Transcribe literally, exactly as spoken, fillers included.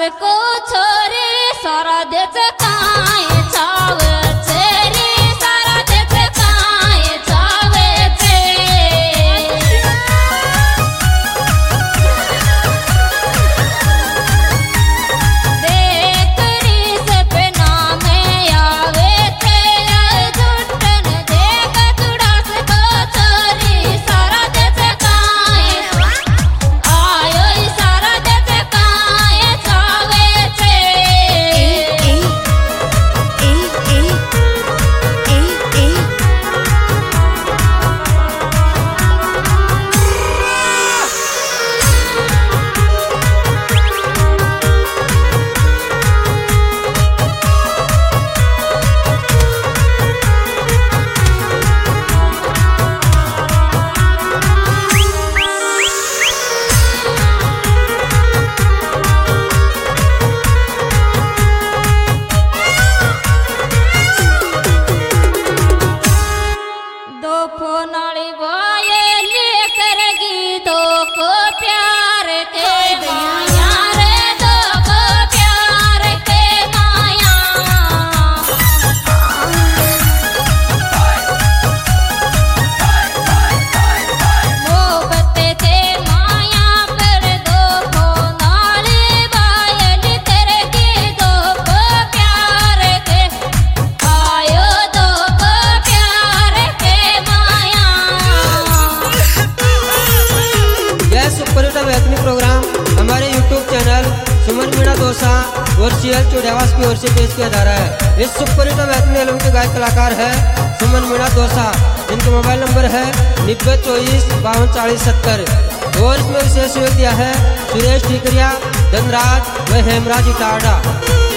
को छोरी सारा देच काय चावे चेरी सारा देच काय चावे चे देखरी से पे नाम आवे चे झुटन देख तुड़ास को छोरी सारा देच काय आयो सारा देच काय चावे चे ए ए ए ए ए दो फोनाली बाये लेकरगी दो को प्यार के माया रे दो को प्यार के माया मोहब्बत से माया पर दो फोनाली बाये लेकरगी दो को प्यार के आयो दो को प्यार के माया यह सुपर हिट एथनिक प्रोग्राम हमारे यूट्यूब चैनल सुमन मीणा दोसा और सीएल चौड़ावास की ओर से पेश किया जा रहा है। इस सुपर हिट एथनिक एल्बम के गायक कलाकार है सुमन मीणा दोसा, जिनका मोबाइल नंबर है नब्बे चौबीस बावन चालीस सत्तर। और इसमें विशेष सहयोग दिया है सुरेश ठीकरिया, धनराज व हेमराज इटारडा।